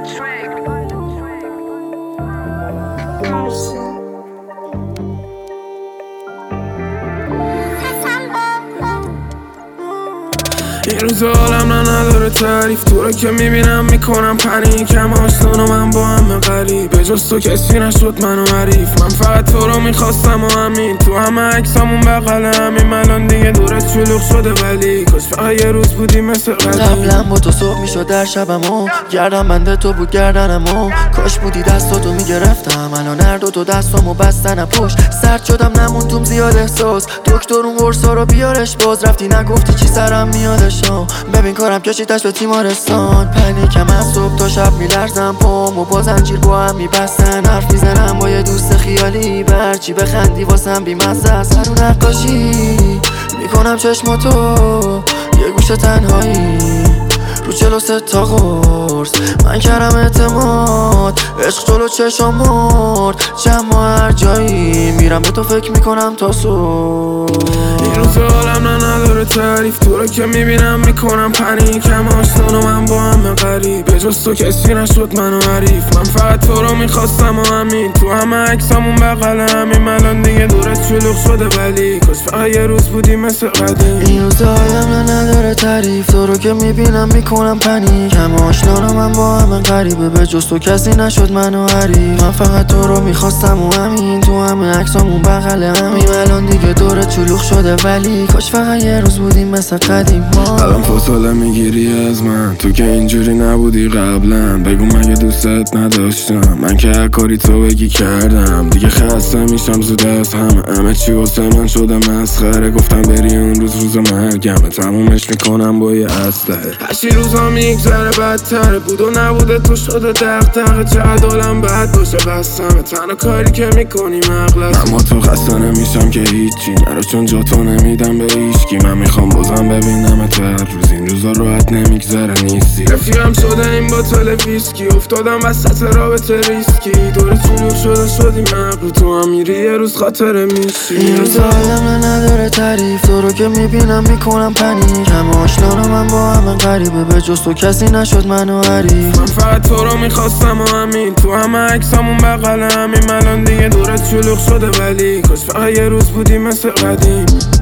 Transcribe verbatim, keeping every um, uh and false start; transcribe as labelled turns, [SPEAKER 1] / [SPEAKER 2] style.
[SPEAKER 1] این روز عالم نداره تعریف، تو رو که میبینم میکنم پنیک. همه آشنان و من با همه غریب، به جز تو کسی نشد منو حریف. من فقط تو رو میخواستم و همین، تو همه عکسامون بغل همین. الان دیگه دورت شلوغ شده ولی کاش فقط یه روز بودی مثل قدیم.
[SPEAKER 2] قبلا با تو صبح میشد در شبمو، گردم بنده تو بود گردنمو. کاش بودی دستاتو میگرفتم، الان هر دو تو دستامو بستن پشت. سرد شدم نموندم زیاد احساس، دکتر اون قرصا رو بیارش باز. رفتی نگفتی چی سرم میادش، ببین کارم کشیدش به تیمارستان. پنیکم از صبح تا شب میلرزم، پامو با زنجیر با هم میبستن. حرف میزنم با یه دوست خیالی، برچی بخندی واسم بیمزه است. هرون نقاشی میکنم چشماتو، یه گوشه تنهایی رو چلو سه تا قرص. من کردم اعتماد، عشق جلو چشم مرد. جمع هر جایی میرم به تو فکر میکنم تا صبح.
[SPEAKER 1] این روز عالم نداره تعریف، تو رو که میبینم میکنم پنیک. همه آشنان و من با همه غریب، به جز تو کسی نشد منو حریف. من فقط تو رو میخواستم و همین، تو همه عکسامون بغل همین. الان دیگه دورت شلوغ شده ولی کاش فقط یه روز بودی مثل قدیم.
[SPEAKER 2] این روز عالم نداره تعریف، تو رو که میبینم میکنم پنیک. همه آشنان و من با همه غریبه، به جز تو کسی نشد منو حریف. من فقط تو رو میخواستم و همین، تو همه عکسامون بغل همین. الان دیگه دورت شلوغ شده ولی کاش فقط یه روز بودیم مثل قدیم.
[SPEAKER 1] الان فاصله میگیری از من، تو که اینجوری نبودی قبلا. بگو مگه دوستت نداشتم، من که هر کاری تو بگی کردم. دیگه خسته میشم زود از همه، همه چی واسه من شده مسخره. گفتم بری اون روز روز مرگمه، تمومش میکنم با یه اسلحه. هرچی روزا میگذره بدتره، بود و نبوده تو شده دغدغه. چقدر عالم بد باشه بستمه، تنها کاری که میکنی مغلطه. اما تو خسته نمیشم که هیچی نرو، چون جا تو نمیدم به هیچکی. من میخوام بازم ببینم تو هر روز، این روزا راحت نمیگذره نیستی. رفیقم شده این باتل ویسکی، افتادم وسط رابطه ریسکی. دور شلوغ شده شدی مغلو، تو هم میری یه روز خاطره میشی.
[SPEAKER 2] این روز عالم نداره تعریف، تو رو که میبینم میکنم پنیک. همه آشنان و من با همه غریبه، به جز تو کسی نشد منو حریف.
[SPEAKER 1] من فقط تو رو میخواستم و همین، تو همه عکسامون بغل همین. الان دیگه دورت شلوغ شده ولی کاش فقط یه روز بودی مثل قدیم.